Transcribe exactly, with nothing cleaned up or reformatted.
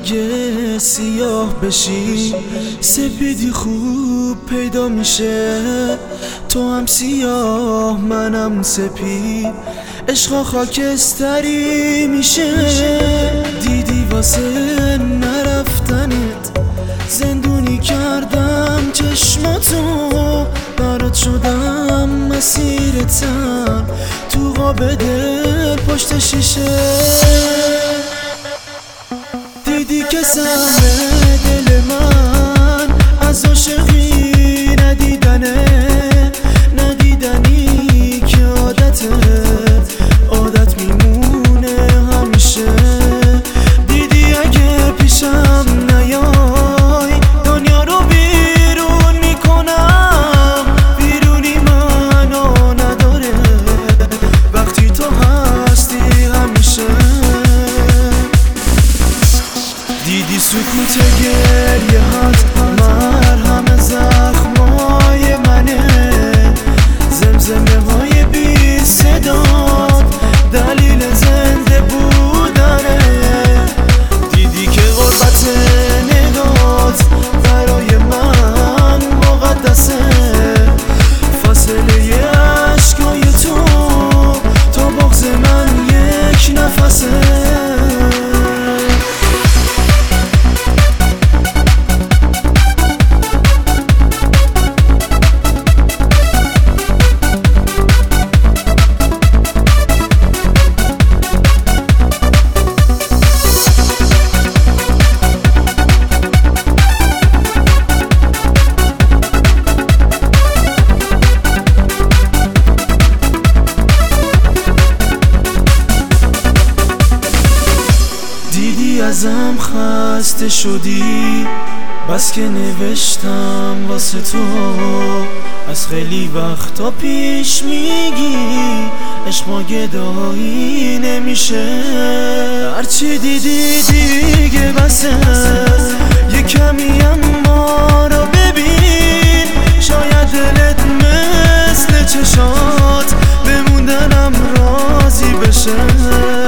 اگه سیاه بشی سپیدی خوب پیدا میشه. تو هم سیاه منم سپید، عشقا خاکستری میشه. دیدی واسه نرفتنت زندونی کردم چشماتو، برات شدم مسیر تن تو قاب دل پشت شیشه. دیدی که سهم دل من از عاشقی ندیدنه، ندیدنی که عادته عادت میمونه همیشه. دیدی اگه پیشم نیای دنیا رو بیرون میکنم، بیرونی منو نداره وقتی تو هستی همیشه. دیدی سکوت گریه هات مرهم زخمای منه، زمزمه های بی صدا دلیل زنده بودنه. دیدی که غربت نگات برای من مقدسه، فاصله عشقای تو تا بغض من یک نفسه. دیدی ازم خسته شدی بس که نوشتم واسه تو، از خیلی وقتا پیش میگی عشق ما گدایی نمیشه. هرچی دیدی دیگه بسه، یه کمی اما رو ببین، شاید دلت مثل چشات بموندنم راضی بشه.